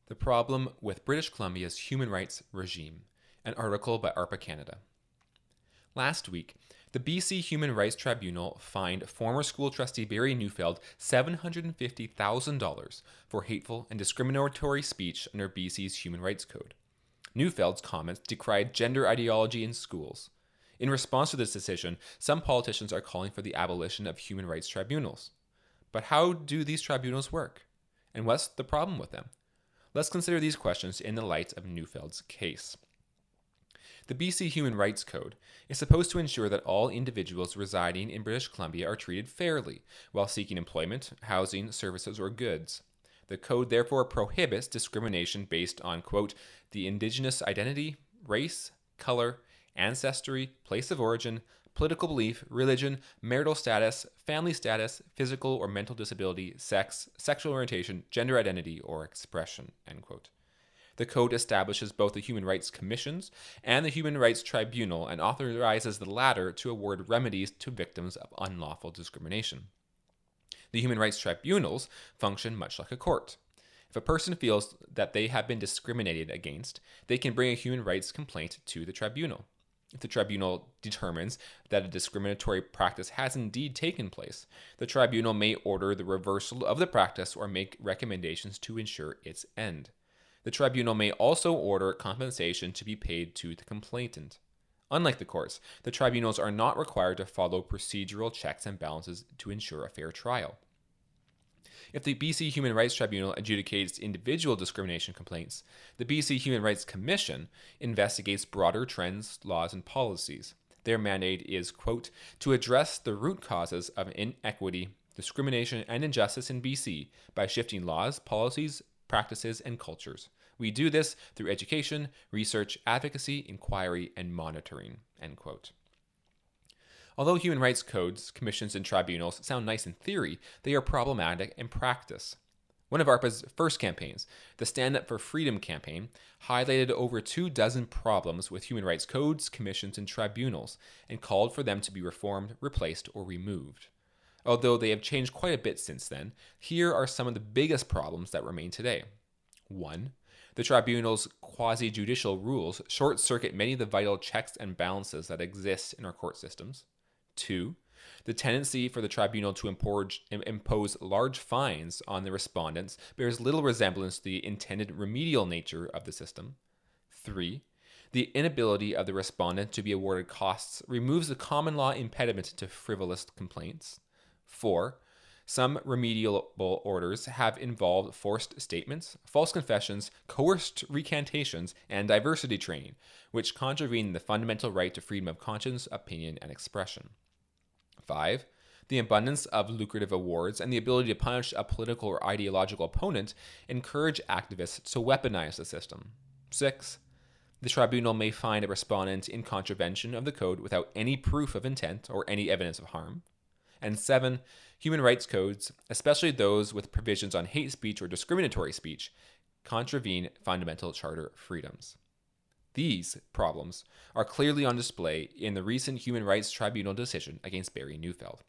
The Problem with British Columbia's Human Rights Regime, an article by ARPA Canada. Last week, the BC Human Rights Tribunal fined former school trustee Barry Neufeld $750,000 for hateful and discriminatory speech under BC's Human Rights Code. Neufeld's comments decried gender ideology in schools. In response to this decision, some politicians are calling for the abolition of human rights tribunals. But how do these tribunals work? And what's the problem with them? Let's consider these questions in the light of Neufeld's case. The BC Human Rights Code is supposed to ensure that all individuals residing in British Columbia are treated fairly while seeking employment, housing, services, or goods. The code therefore prohibits discrimination based on, quote, the Indigenous identity, race, color, ancestry, place of origin, political belief, religion, marital status, family status, physical or mental disability, sex, sexual orientation, gender identity, or expression, end quote. The code establishes both the Human Rights Commissions and the Human Rights Tribunal and authorizes the latter to award remedies to victims of unlawful discrimination. The Human Rights Tribunals function much like a court. If a person feels that they have been discriminated against, they can bring a human rights complaint to the tribunal. If the tribunal determines that a discriminatory practice has indeed taken place, the tribunal may order the reversal of the practice or make recommendations to ensure its end. The tribunal may also order compensation to be paid to the complainant. Unlike the courts, the tribunals are not required to follow procedural checks and balances to ensure a fair trial. If the BC Human Rights Tribunal adjudicates individual discrimination complaints, the BC Human Rights Commission investigates broader trends, laws, and policies. Their mandate is, quote, to address the root causes of inequity, discrimination, and injustice in BC by shifting laws, policies, practices, and cultures. We do this through education, research, advocacy, inquiry, and monitoring, end quote. Although human rights codes, commissions, and tribunals sound nice in theory, they are problematic in practice. One of ARPA's first campaigns, the Stand Up for Freedom campaign, highlighted over 24 problems with human rights codes, commissions, and tribunals, and called for them to be reformed, replaced, or removed. Although they have changed quite a bit since then, here are some of the biggest problems that remain today. 1. The tribunal's quasi-judicial rules short-circuit many of the vital checks and balances that exist in our court systems. 2. The tendency for the tribunal to impose large fines on the respondents bears little resemblance to the intended remedial nature of the system. 3. The inability of the respondent to be awarded costs removes the common law impediment to frivolous complaints. 4. Some remedial orders have involved forced statements, false confessions, coerced recantations, and diversity training, which contravene the fundamental right to freedom of conscience, opinion, and expression. 5. The abundance of lucrative awards and the ability to punish a political or ideological opponent encourage activists to weaponize the system. 6. The tribunal may find a respondent in contravention of the code without any proof of intent or any evidence of harm. And 7. Human rights codes, especially those with provisions on hate speech or discriminatory speech, contravene fundamental charter freedoms. These problems are clearly on display in the recent Human Rights Tribunal decision against Barry Neufeld.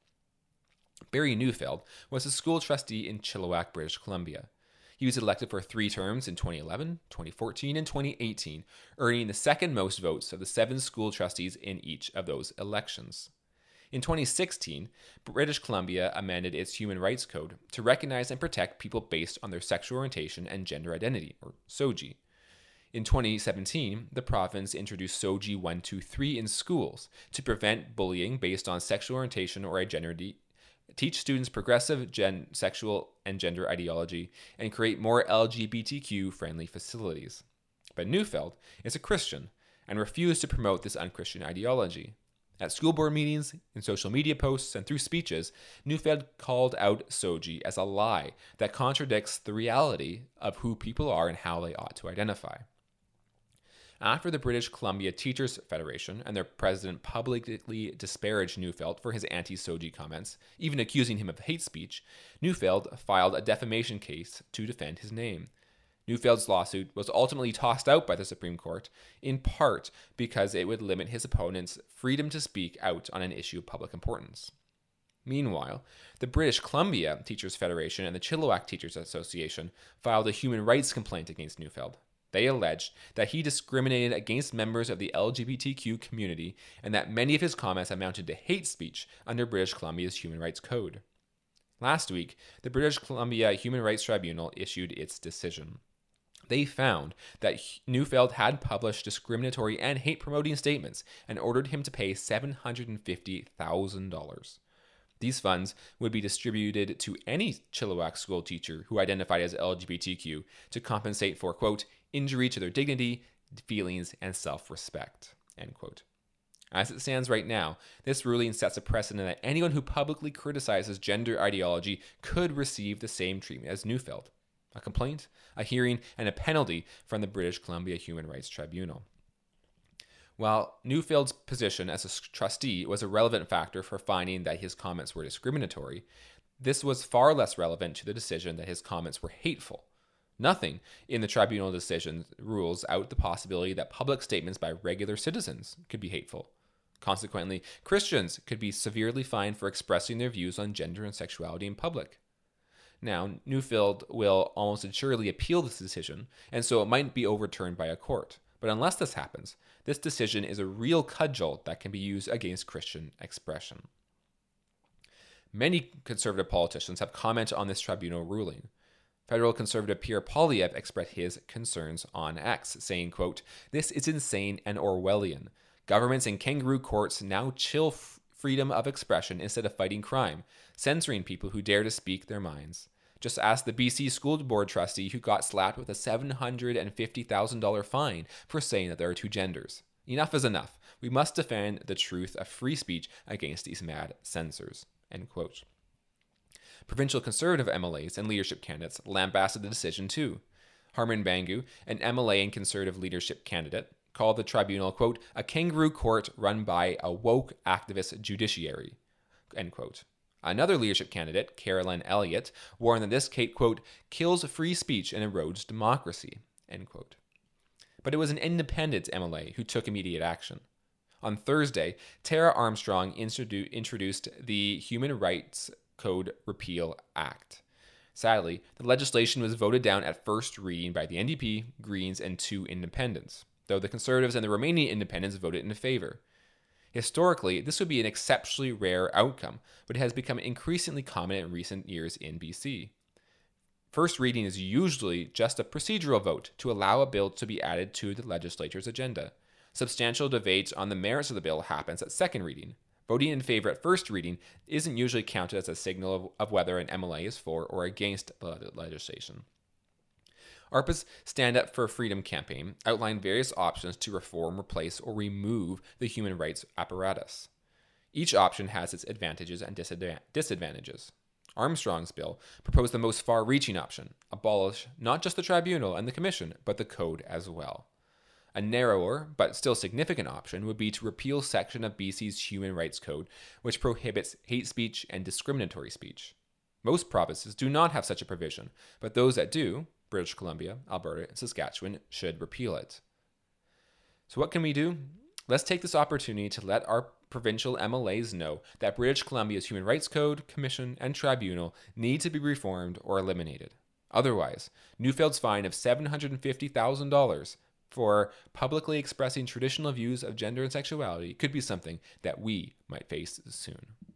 Barry Neufeld was a school trustee in Chilliwack, British Columbia. He was elected for 3 terms in 2011, 2014, and 2018, earning the second most votes of the 7 school trustees in each of those elections. In 2016, British Columbia amended its Human Rights Code to recognize and protect people based on their sexual orientation and gender identity, or SOGI. In 2017, the province introduced SOGI 123 in schools to prevent bullying based on sexual orientation or identity, teach students progressive sexual and gender ideology, and create more LGBTQ-friendly facilities. But Neufeld is a Christian and refused to promote this unchristian ideology. At school board meetings, in social media posts, and through speeches, Neufeld called out SOGI as a lie that contradicts the reality of who people are and how they ought to identify. After the British Columbia Teachers Federation and their president publicly disparaged Neufeld for his anti-SOGI comments, even accusing him of hate speech, Neufeld filed a defamation case to defend his name. Neufeld's lawsuit was ultimately tossed out by the Supreme Court, in part because it would limit his opponent's freedom to speak out on an issue of public importance. Meanwhile, the British Columbia Teachers Federation and the Chilliwack Teachers Association filed a human rights complaint against Neufeld. They alleged that he discriminated against members of the LGBTQ community and that many of his comments amounted to hate speech under British Columbia's Human Rights Code. Last week, the British Columbia Human Rights Tribunal issued its decision. They found that Neufeld had published discriminatory and hate-promoting statements and ordered him to pay $750,000. These funds would be distributed to any Chilliwack school teacher who identified as LGBTQ to compensate for, quote, injury to their dignity, feelings, and self-respect, end quote. As it stands right now, this ruling sets a precedent that anyone who publicly criticizes gender ideology could receive the same treatment as Neufeld: a complaint, a hearing, and a penalty from the British Columbia Human Rights Tribunal. While Neufeld's position as a trustee was a relevant factor for finding that his comments were discriminatory, this was far less relevant to the decision that his comments were hateful. Nothing in the tribunal decision rules out the possibility that public statements by regular citizens could be hateful. Consequently, Christians could be severely fined for expressing their views on gender and sexuality in public. Now, Neufeld will almost assuredly appeal this decision, and so it might be overturned by a court. But unless this happens, this decision is a real cudgel that can be used against Christian expression. Many conservative politicians have commented on this tribunal ruling. Federal conservative Pierre Poilievre expressed his concerns on X, saying, quote, "This is insane and Orwellian. Governments and kangaroo courts now chill freedom of expression instead of fighting crime, censoring people who dare to speak their minds. Just ask the BC School Board trustee who got slapped with a $750,000 fine for saying that there are two genders. Enough is enough. We must defend the truth of free speech against these mad censors," end quote. Provincial Conservative MLAs and leadership candidates lambasted the decision too. Harman Bangu, an MLA and Conservative leadership candidate, called the tribunal, quote, "a kangaroo court run by a woke activist judiciary," end quote. Another leadership candidate, Carolyn Elliott, warned that this, quote, "kills free speech and erodes democracy," end quote. But it was an independent MLA who took immediate action. On Thursday, Tara Armstrong introduced the Human Rights Code Repeal Act. Sadly, the legislation was voted down at first reading by the NDP, Greens, and 2 independents, though the Conservatives and the remaining independents voted in favor. Historically, this would be an exceptionally rare outcome, but it has become increasingly common in recent years in BC. First reading is usually just a procedural vote to allow a bill to be added to the legislature's agenda. Substantial debate on the merits of the bill happens at second reading. Voting in favor at first reading isn't usually counted as a signal of whether an MLA is for or against the legislation. ARPA's Stand Up for Freedom campaign outlined various options to reform, replace, or remove the human rights apparatus. Each option has its advantages and disadvantages. Armstrong's bill proposed the most far-reaching option: abolish not just the tribunal and the commission, but the code as well. A narrower, but still significant option would be to repeal section of BC's Human Rights Code, which prohibits hate speech and discriminatory speech. Most provinces do not have such a provision, but those that do, British Columbia, Alberta, and Saskatchewan, should repeal it. So what can we do? Let's take this opportunity to let our provincial MLAs know that British Columbia's Human Rights Code, Commission, and Tribunal need to be reformed or eliminated. Otherwise, Neufeld's fine of $750,000 for publicly expressing traditional views of gender and sexuality could be something that we might face soon.